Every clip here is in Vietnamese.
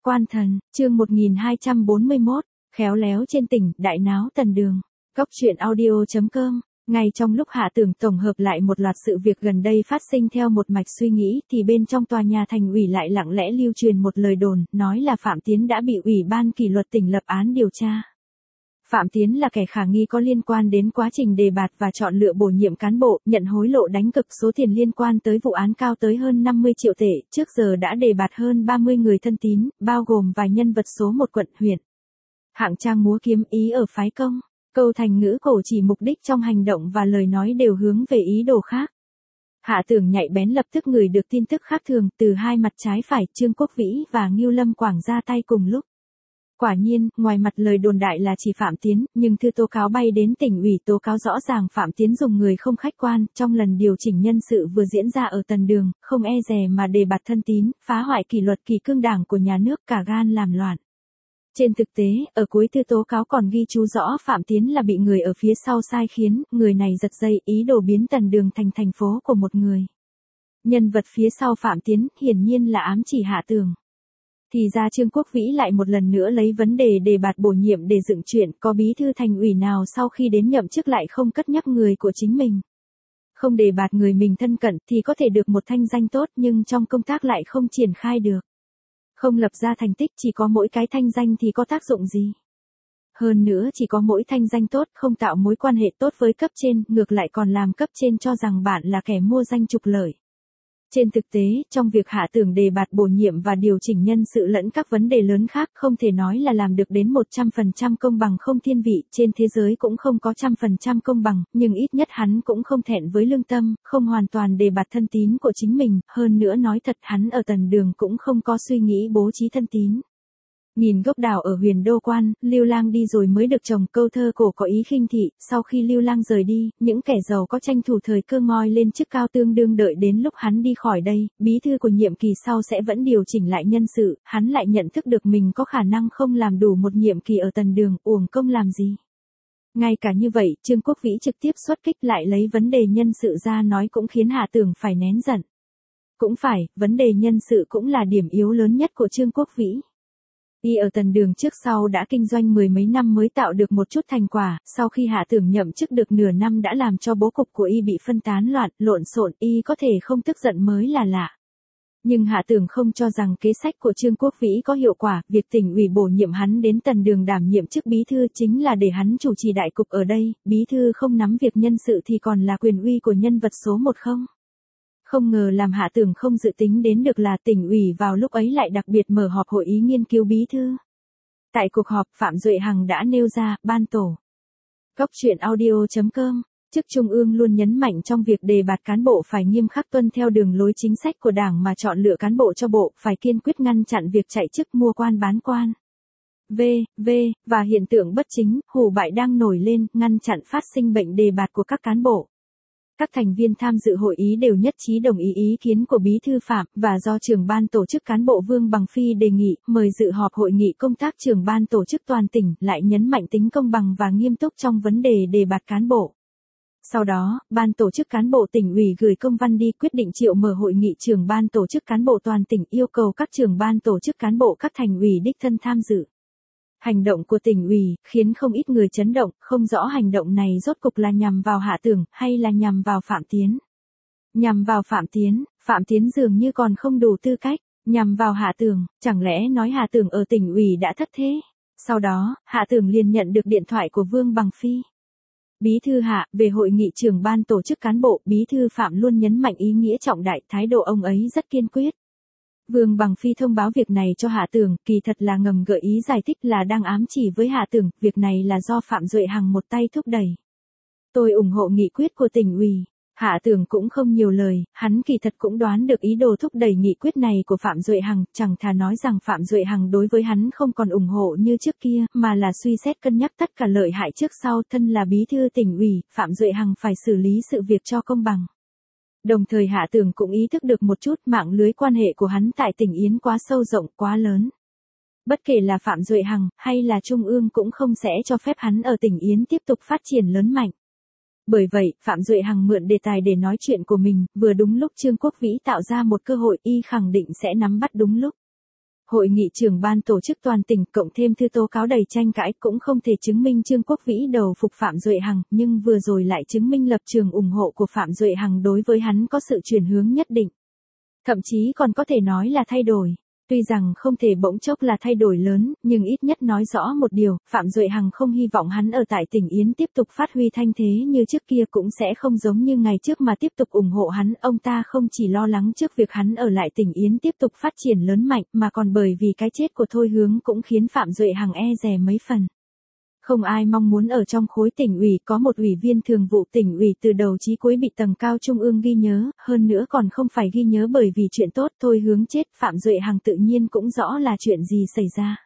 Quan thần, chương 1241, khéo léo trên tỉnh, đại náo Tần Đường. Góc truyện audio.com. Ngay trong lúc Hạ Tưởng tổng hợp lại một loạt sự việc gần đây phát sinh theo một mạch suy nghĩ, thì bên trong tòa nhà thành ủy lại lặng lẽ lưu truyền một lời đồn, nói là Phạm Tiến đã bị Ủy ban kỷ luật tỉnh lập án điều tra. Phạm Tiến là kẻ khả nghi có liên quan đến quá trình đề bạt và chọn lựa bổ nhiệm cán bộ, nhận hối lộ đánh cược số tiền liên quan tới vụ án cao tới hơn 50 triệu tệ, trước giờ đã đề bạt hơn 30 người thân tín, bao gồm vài nhân vật số một quận, huyện. Hạng trang múa kiếm ý ở phái công, câu thành ngữ cổ chỉ mục đích trong hành động và lời nói đều hướng về ý đồ khác. Hạ Tưởng nhạy bén lập tức ngửi được tin tức khác thường, từ hai mặt trái phải, Trương Quốc Vĩ và Ngưu Lâm Quảng ra tay cùng lúc. Quả nhiên, ngoài mặt lời đồn đại là chỉ Phạm Tiến, nhưng thư tố cáo bay đến tỉnh ủy tố cáo rõ ràng Phạm Tiến dùng người không khách quan, trong lần điều chỉnh nhân sự vừa diễn ra ở Tần Đường, không e dè mà đề bạt thân tín, phá hoại kỷ luật kỷ cương đảng của nhà nước, cả gan làm loạn. Trên thực tế, ở cuối thư tố cáo còn ghi chú rõ Phạm Tiến là bị người ở phía sau sai khiến, người này giật dây ý đồ biến Tần Đường thành thành phố của một người. Nhân vật phía sau Phạm Tiến hiển nhiên là ám chỉ Hạ Tưởng. Thì ra Trương Quốc Vĩ lại một lần nữa lấy vấn đề đề bạt bổ nhiệm để dựng chuyện, có bí thư thành ủy nào sau khi đến nhậm chức lại không cất nhắc người của chính mình. Không đề bạt người mình thân cận thì có thể được một thanh danh tốt, nhưng trong công tác lại không triển khai được. Không lập ra thành tích, chỉ có mỗi cái thanh danh thì có tác dụng gì? Hơn nữa chỉ có mỗi thanh danh tốt, không tạo mối quan hệ tốt với cấp trên, ngược lại còn làm cấp trên cho rằng bạn là kẻ mua danh trục lợi. Trên thực tế, trong việc Hạ Tưởng đề bạt bổ nhiệm và điều chỉnh nhân sự lẫn các vấn đề lớn khác không thể nói là làm được đến 100% công bằng không thiên vị, trên thế giới cũng không có 100% công bằng, nhưng ít nhất hắn cũng không thẹn với lương tâm, không hoàn toàn đề bạt thân tín của chính mình, hơn nữa nói thật hắn ở Tần Đường cũng không có suy nghĩ bố trí thân tín. Nhìn gốc đào ở Huyền Đô Quan, Lưu Lang đi rồi mới được trồng, câu thơ cổ có ý khinh thị, sau khi Lưu Lang rời đi, những kẻ giàu có tranh thủ thời cơ ngoi lên chức cao tương đương đợi đến lúc hắn đi khỏi đây, bí thư của nhiệm kỳ sau sẽ vẫn điều chỉnh lại nhân sự, hắn lại nhận thức được mình có khả năng không làm đủ một nhiệm kỳ ở Tần Đường, uổng công làm gì. Ngay cả như vậy, Trương Quốc Vĩ trực tiếp xuất kích lại lấy vấn đề nhân sự ra nói cũng khiến Hạ Tưởng phải nén giận. Cũng phải, vấn đề nhân sự cũng là điểm yếu lớn nhất của Trương Quốc Vĩ. Y ở Tần Đường trước sau đã kinh doanh mười mấy năm mới tạo được một chút thành quả, sau khi Hạ Tưởng nhậm chức được nửa năm đã làm cho bố cục của Y bị phân tán loạn, lộn xộn, Y có thể không tức giận mới là lạ. Nhưng Hạ Tưởng không cho rằng kế sách của Trương Quốc Vĩ có hiệu quả, việc tỉnh ủy bổ nhiệm hắn đến Tần Đường đảm nhiệm chức bí thư chính là để hắn chủ trì đại cục ở đây, bí thư không nắm việc nhân sự thì còn là quyền uy của nhân vật số một không? Không ngờ làm Hạ Tưởng không dự tính đến được là tỉnh ủy vào lúc ấy lại đặc biệt mở họp hội ý nghiên cứu bí thư. Tại cuộc họp, Phạm Duệ Hằng đã nêu ra, ban tổ. Góc truyện audio.com, chức Trung ương luôn nhấn mạnh trong việc đề bạt cán bộ phải nghiêm khắc tuân theo đường lối chính sách của Đảng mà chọn lựa cán bộ cho bộ, phải kiên quyết ngăn chặn việc chạy chức mua quan bán quan. Và hiện tượng bất chính, hủ bại đang nổi lên, ngăn chặn phát sinh bệnh đề bạt của các cán bộ. Các thành viên tham dự hội ý đều nhất trí đồng ý kiến của bí thư Phạm, và do trưởng ban tổ chức cán bộ Vương Bằng Phi đề nghị, mời dự họp hội nghị công tác trưởng ban tổ chức toàn tỉnh, lại nhấn mạnh tính công bằng và nghiêm túc trong vấn đề đề bạt cán bộ. Sau đó, ban tổ chức cán bộ tỉnh ủy gửi công văn đi quyết định triệu mở hội nghị trưởng ban tổ chức cán bộ toàn tỉnh, yêu cầu các trưởng ban tổ chức cán bộ các thành ủy đích thân tham dự. Hành động của tỉnh ủy khiến không ít người chấn động, không rõ hành động này rốt cục là nhằm vào Hạ Tưởng hay là nhằm vào Phạm Tiến. Nhằm vào Phạm Tiến dường như còn không đủ tư cách, nhằm vào Hạ Tưởng, chẳng lẽ nói Hạ Tưởng ở tỉnh ủy đã thất thế? Sau đó, Hạ Tưởng liền nhận được điện thoại của Vương Bằng Phi. Bí thư Hạ, về hội nghị trưởng ban tổ chức cán bộ, bí thư Phạm luôn nhấn mạnh ý nghĩa trọng đại, thái độ ông ấy rất kiên quyết. Vương Bằng Phi thông báo việc này cho Hạ Tưởng, kỳ thật là ngầm gợi ý giải thích là đang ám chỉ với Hạ Tưởng, việc này là do Phạm Duệ Hằng một tay thúc đẩy. Tôi ủng hộ nghị quyết của tỉnh ủy. Hạ Tưởng cũng không nhiều lời, hắn kỳ thật cũng đoán được ý đồ thúc đẩy nghị quyết này của Phạm Duệ Hằng, chẳng thà nói rằng Phạm Duệ Hằng đối với hắn không còn ủng hộ như trước kia, mà là suy xét cân nhắc tất cả lợi hại trước sau, thân là bí thư tỉnh ủy, Phạm Duệ Hằng phải xử lý sự việc cho công bằng. Đồng thời Hạ Tưởng cũng ý thức được một chút mạng lưới quan hệ của hắn tại tỉnh Yến quá sâu rộng, quá lớn. Bất kể là Phạm Duệ Hằng hay là Trung ương cũng không sẽ cho phép hắn ở tỉnh Yến tiếp tục phát triển lớn mạnh. Bởi vậy, Phạm Duệ Hằng mượn đề tài để nói chuyện của mình, vừa đúng lúc Trương Quốc Vĩ tạo ra một cơ hội, y khẳng định sẽ nắm bắt đúng lúc. Hội nghị trưởng ban tổ chức toàn tỉnh cộng thêm thư tố cáo đầy tranh cãi cũng không thể chứng minh Trương Quốc Vĩ đầu phục Phạm Duệ Hằng, nhưng vừa rồi lại chứng minh lập trường ủng hộ của Phạm Duệ Hằng đối với hắn có sự chuyển hướng nhất định. Thậm chí còn có thể nói là thay đổi. Tuy rằng không thể bỗng chốc là thay đổi lớn, nhưng ít nhất nói rõ một điều, Phạm Duệ Hằng không hy vọng hắn ở tại tỉnh Yến tiếp tục phát huy thanh thế như trước kia, cũng sẽ không giống như ngày trước mà tiếp tục ủng hộ hắn. Ông ta không chỉ lo lắng trước việc hắn ở lại tỉnh Yến tiếp tục phát triển lớn mạnh, mà còn bởi vì cái chết của Thôi Hướng cũng khiến Phạm Duệ Hằng e dè mấy phần. Không ai mong muốn ở trong khối tỉnh ủy có một ủy viên thường vụ tỉnh ủy từ đầu chí cuối bị tầng cao trung ương ghi nhớ, hơn nữa còn không phải ghi nhớ bởi vì chuyện tốt. Thôi Hướng chết, Phạm Duệ Hằng tự nhiên cũng rõ là chuyện gì xảy ra.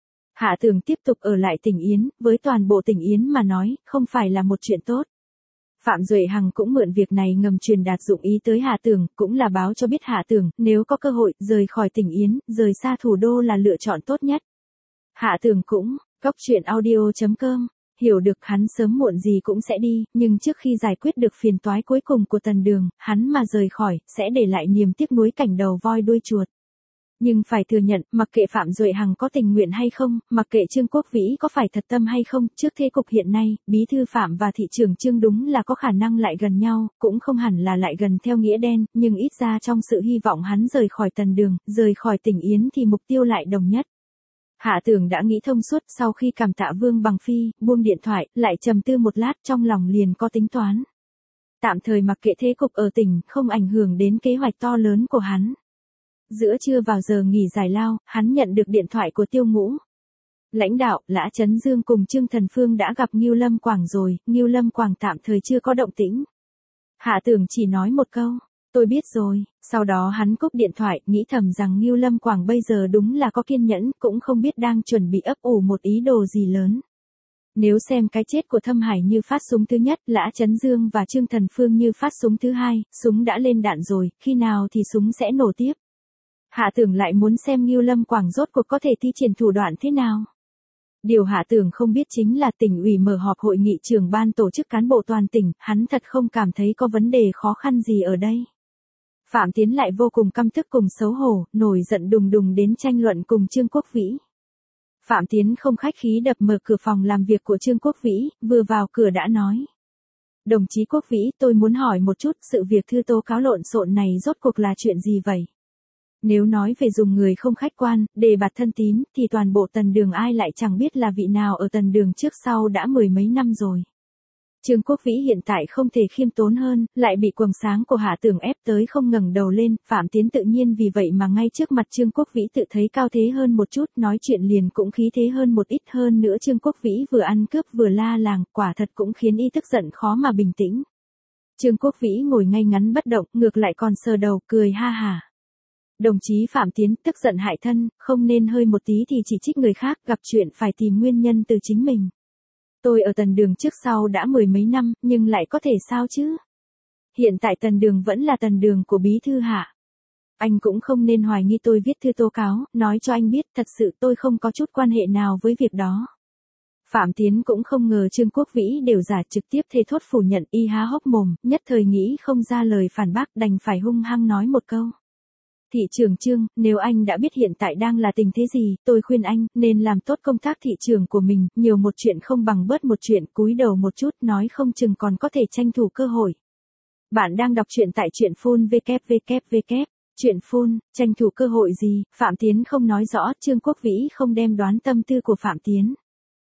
Hạ Tường tiếp tục ở lại tỉnh Yến, với toàn bộ tỉnh Yến mà nói, không phải là một chuyện tốt. Phạm Duệ Hằng cũng mượn việc này ngầm truyền đạt dụng ý tới Hạ Tường, cũng là báo cho biết Hạ Tường, nếu có cơ hội, rời khỏi tỉnh Yến, rời xa thủ đô là lựa chọn tốt nhất. Hạ Tường cũng Góc truyện audio.com, hiểu được hắn sớm muộn gì cũng sẽ đi, nhưng trước khi giải quyết được phiền toái cuối cùng của Tần Đường, hắn mà rời khỏi, sẽ để lại niềm tiếc nuối cảnh đầu voi đuôi chuột. Nhưng phải thừa nhận, mặc kệ Phạm Duệ Hằng có tình nguyện hay không, mặc kệ Trương Quốc Vĩ có phải thật tâm hay không, trước thế cục hiện nay, Bí thư Phạm và thị trưởng Trương đúng là có khả năng lại gần nhau, cũng không hẳn là lại gần theo nghĩa đen, nhưng ít ra trong sự hy vọng hắn rời khỏi Tần Đường, rời khỏi tỉnh Yến thì mục tiêu lại đồng nhất. Hạ Tường đã nghĩ thông suốt, sau khi cảm tạ Vương Bằng Phi, buông điện thoại, lại trầm tư một lát, trong lòng liền có tính toán. Tạm thời mặc kệ thế cục ở tỉnh, không ảnh hưởng đến kế hoạch to lớn của hắn. Giữa trưa vào giờ nghỉ giải lao, hắn nhận được điện thoại của Tiêu Ngũ. Lãnh đạo, Lã Chấn Dương cùng Trương Thần Phương đã gặp Ngưu Lâm Quảng rồi, Ngưu Lâm Quảng tạm thời chưa có động tĩnh. Hạ Tường chỉ nói một câu, tôi biết rồi, sau đó hắn cúp điện thoại, nghĩ thầm rằng Ngưu Lâm Quảng bây giờ đúng là có kiên nhẫn, cũng không biết đang chuẩn bị ấp ủ một ý đồ gì lớn. Nếu xem cái chết của Thâm Hải như phát súng thứ nhất, Lã Chấn Dương và Trương Thần Phương như phát súng thứ hai, súng đã lên đạn rồi, khi nào thì súng sẽ nổ tiếp. Hạ Tường lại muốn xem Ngưu Lâm Quảng rốt cuộc có thể thi triển thủ đoạn thế nào. Điều Hạ Tường không biết chính là tỉnh ủy mở họp hội nghị trưởng ban tổ chức cán bộ toàn tỉnh, hắn thật không cảm thấy có vấn đề khó khăn gì ở đây. Phạm Tiến lại vô cùng căm tức cùng xấu hổ, nổi giận đùng đùng đến tranh luận cùng Trương Quốc Vĩ. Phạm Tiến không khách khí đập mở cửa phòng làm việc của Trương Quốc Vĩ, vừa vào cửa đã nói. Đồng chí Quốc Vĩ, tôi muốn hỏi một chút, sự việc thư tố cáo lộn xộn này rốt cuộc là chuyện gì vậy? Nếu nói về dùng người không khách quan, đề bạt thân tín, thì toàn bộ Tần Đường ai lại chẳng biết là vị nào ở Tần Đường trước sau đã mười mấy năm rồi. Trương Quốc Vĩ hiện tại không thể khiêm tốn hơn, lại bị quầng sáng của Hạ Tường ép tới không ngẩng đầu lên, Phạm Tiến tự nhiên vì vậy mà ngay trước mặt Trương Quốc Vĩ tự thấy cao thế hơn một chút, nói chuyện liền cũng khí thế hơn một ít hơn nữa. Trương Quốc Vĩ vừa ăn cướp vừa la làng, quả thật cũng khiến y tức giận khó mà bình tĩnh. Trương Quốc Vĩ ngồi ngay ngắn bất động, ngược lại còn sờ đầu, cười ha hả. Đồng chí Phạm Tiến, tức giận hại thân, không nên hơi một tí thì chỉ trích người khác, gặp chuyện phải tìm nguyên nhân từ chính mình. Tôi ở Tần Đường trước sau đã mười mấy năm, nhưng lại có thể sao chứ? Hiện tại Tần Đường vẫn là Tần Đường của Bí thư Hạ. Anh cũng không nên hoài nghi tôi viết thư tố cáo, nói cho anh biết thật sự tôi không có chút quan hệ nào với việc đó. Phạm Tiến cũng không ngờ Trương Quốc Vĩ đều giả, trực tiếp thề thốt phủ nhận, y há hốc mồm, nhất thời nghĩ không ra lời phản bác, đành phải hung hăng nói một câu. Thị trưởng Trương, nếu anh đã biết hiện tại đang là tình thế gì, tôi khuyên anh nên làm tốt công tác thị trường của mình, nhiều một chuyện không bằng bớt một chuyện, cúi đầu một chút, nói không chừng còn có thể tranh thủ cơ hội. Bạn đang đọc truyện tại truyện phun www. Truyện phun, tranh thủ cơ hội gì? Phạm Tiến không nói rõ, Trương Quốc Vĩ không đem đoán tâm tư của Phạm Tiến.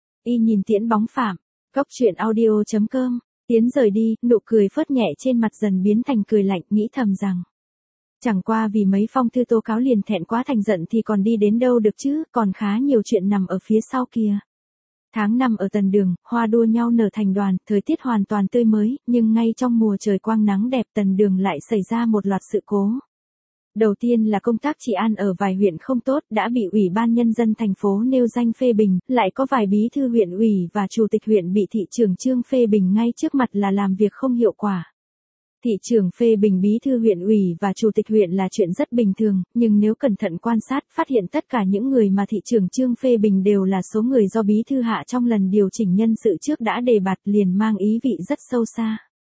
Y nhìn Tiễn bóng Phạm, Góc truyện audio.com, Tiến rời đi, nụ cười phớt nhẹ trên mặt dần biến thành cười lạnh, nghĩ thầm rằng. Chẳng qua vì mấy phong thư tố cáo liền thẹn quá thành giận thì còn đi đến đâu được chứ, còn khá nhiều chuyện nằm ở phía sau kia. Tháng 5 ở Tần Đường, hoa đua nhau nở thành đoàn, thời tiết hoàn toàn tươi mới, nhưng ngay trong mùa trời quang nắng đẹp Tần Đường lại xảy ra một loạt sự cố. Đầu tiên là công tác trị an ở vài huyện không tốt, đã bị Ủy ban Nhân dân thành phố nêu danh phê bình, lại có vài bí thư huyện ủy và chủ tịch huyện bị thị trưởng Trương phê bình ngay trước mặt là làm việc không hiệu quả. Thị trưởng phê bình bí thư huyện ủy và chủ tịch huyện là chuyện rất bình thường, nhưng nếu cẩn thận quan sát, phát hiện tất cả những người mà thị trưởng Trương phê bình đều là số người do bí thư Hạ trong lần điều chỉnh nhân sự trước đã đề bạt, liền mang ý vị rất sâu xa.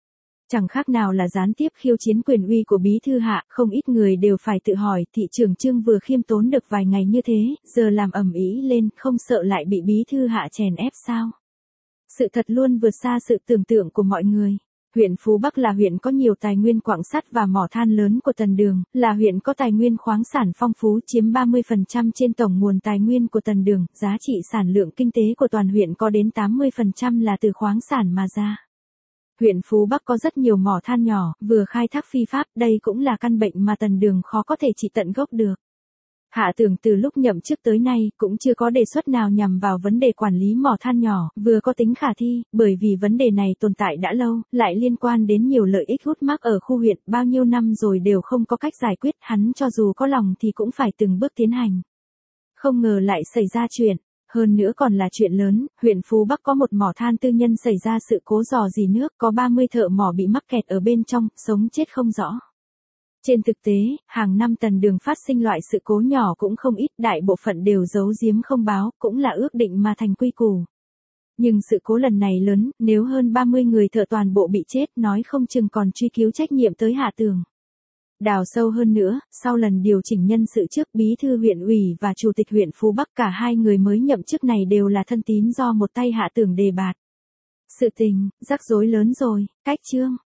Chẳng khác nào là gián tiếp khiêu chiến quyền uy của bí thư Hạ, không ít người đều phải tự hỏi thị trưởng Trương vừa khiêm tốn được vài ngày như thế, giờ làm ầm ĩ lên không sợ lại bị bí thư Hạ chèn ép sao. Sự thật luôn vượt xa sự tưởng tượng của mọi người. Huyện Phú Bắc là huyện có nhiều tài nguyên quặng sắt và mỏ than lớn của Tần Đường, là huyện có tài nguyên khoáng sản phong phú chiếm 30% trên tổng nguồn tài nguyên của Tần Đường, giá trị sản lượng kinh tế của toàn huyện có đến 80% là từ khoáng sản mà ra. Huyện Phú Bắc có rất nhiều mỏ than nhỏ, vừa khai thác phi pháp, đây cũng là căn bệnh mà Tần Đường khó có thể trị tận gốc được. Hạ Tường từ lúc nhậm chức tới nay cũng chưa có đề xuất nào nhằm vào vấn đề quản lý mỏ than nhỏ, vừa có tính khả thi, bởi vì vấn đề này tồn tại đã lâu, lại liên quan đến nhiều lợi ích hút mắc ở khu huyện, bao nhiêu năm rồi đều không có cách giải quyết, hắn cho dù có lòng thì cũng phải từng bước tiến hành. Không ngờ lại xảy ra chuyện, hơn nữa còn là chuyện lớn, huyện Phú Bắc có một mỏ than tư nhân xảy ra sự cố rò rỉ nước, có 30 thợ mỏ bị mắc kẹt ở bên trong, sống chết không rõ. Trên thực tế, hàng năm Tần Đường phát sinh loại sự cố nhỏ cũng không ít, đại bộ phận đều giấu giếm không báo, cũng là ước định mà thành quy củ. Nhưng sự cố lần này lớn, nếu hơn 30 người thợ toàn bộ bị chết, nói không chừng còn truy cứu trách nhiệm tới Hạ Tường. Đào sâu hơn nữa, sau lần điều chỉnh nhân sự trước, bí thư huyện ủy và chủ tịch huyện Phú Bắc cả hai người mới nhậm chức này đều là thân tín do một tay Hạ Tường đề bạt. Sự tình, rắc rối lớn rồi, cách chương.